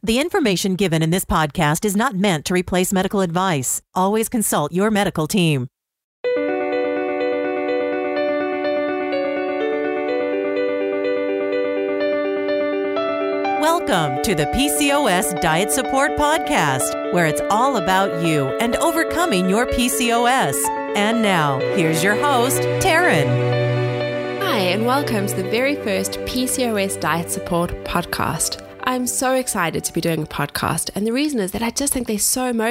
The information given in this podcast is not meant to replace medical advice. Always consult your medical team. Welcome to the PCOS Diet Support Podcast, where it's all about you and overcoming your PCOS. And now, here's your host, Taryn. Hi, and welcome to the very first PCOS Diet Support Podcast. I'm so excited to be doing a podcast, and the reason is that I just think they're so motivating.